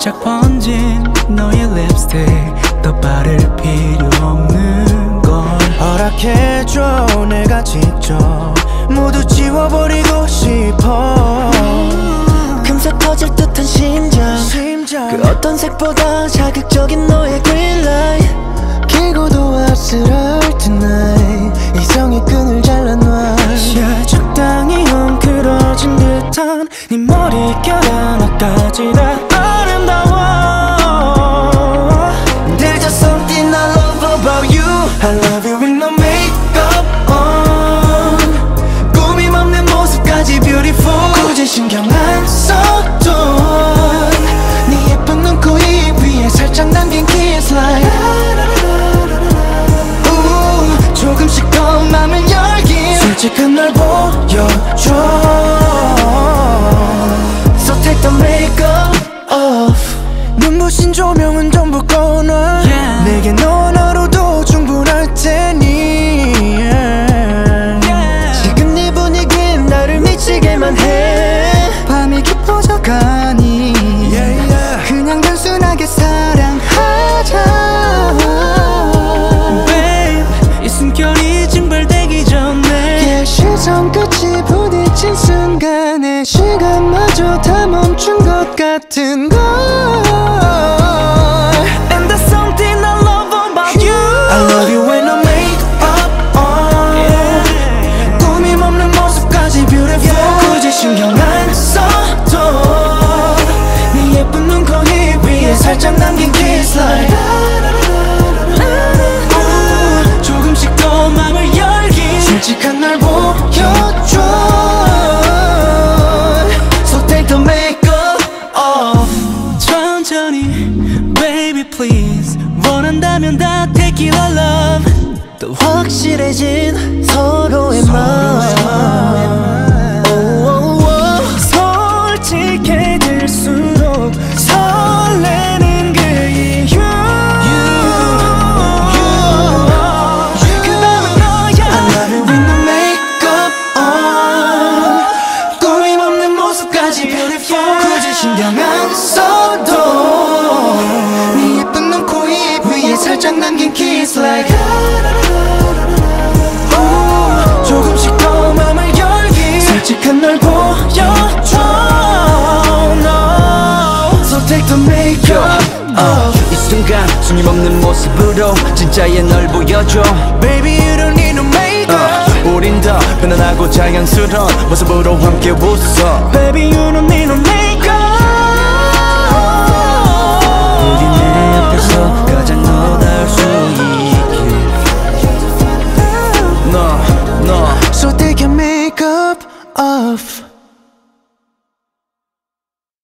살짝 번진 너의 립스틱 더 바를 필요 없는 걸 허락해줘 내가 직접 모두 지워버리고 싶어 금세 터질 듯한 심장 그 어떤 색보다 자극적인 너의 green light 길고도 아슬할 tonight 이성의 끈을 잘라놔 적당히 엉클어진 듯한 네 머릿결 하나까지 다 아름다워 There's just something I love about you I love you with no makeup on 꾸밈 없는 모습까지 beautiful 굳이 신경 안 써도 네 예쁜 눈, 코, 입 위에 살짝 남긴 kiss like 조금씩 더 맘을 열긴 솔직한 날 보여줘 So take the makeup off 눈부신 조명은 전부 꺼놔 내게 넌 하루도 충분할 테니 지금 네 분위기는 나를 미치게만 해 밤이 깊어져가니 그냥 단순하게 사랑하자 숨결이 징벌되기 전에 시선 끝이 부딪힌 순간에 시간마저 다 멈춘 것 같은 걸 And there's something I love about you I love you when I make up on 꾸밈 없는 모습까지 beautiful 굳이 신경 안 써도 네 예쁜 눈, 코, 입 위에 살짝 남긴 kiss like 솔직한 날 보여줘 So take the makeup off 천천히 baby please 원한다면 다 take it all love 더 확실해진 서로의 마음 솔직해질수록 설레는 그 이유 그 밤은 너야 I love you with no makeup on 꾸밈 없는 모습까지 beautiful 굳이 신경 안 써도 네 예쁜 눈, 코, 입 위에 살짝 남긴 kiss like 조금씩 더 맘을 열기 솔직한 널 보여줘 no. So take the makeup off 이 순간 숨김없는 모습으로 진짜의 널 보여줘 Baby you don't need no makeup 우린 더 편안하고 자연스러운 모습으로 함께 웃어 Baby you don't need no makeup 우리 내 앞에서 가장 너다울 수 있게 So take your makeup off